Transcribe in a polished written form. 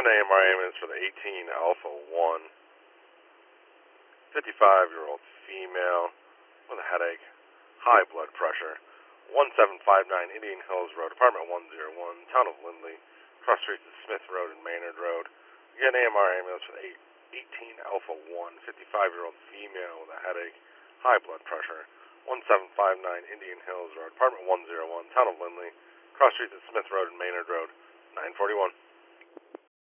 AMR ambulance for the 18 Alpha 1. 55-year-old female with a headache, high blood pressure. 1759 Indian Hills Road, apartment 101, town of Lindley. Cross streets of Smith Road and Maynard Road. Again, AMR ambulance for the 18 Alpha 1. 55-year-old female with a headache, high blood pressure. 1759 Indian Hills Road, apartment 101, town of Lindley. Cross streets of Smith Road and Maynard Road. 941.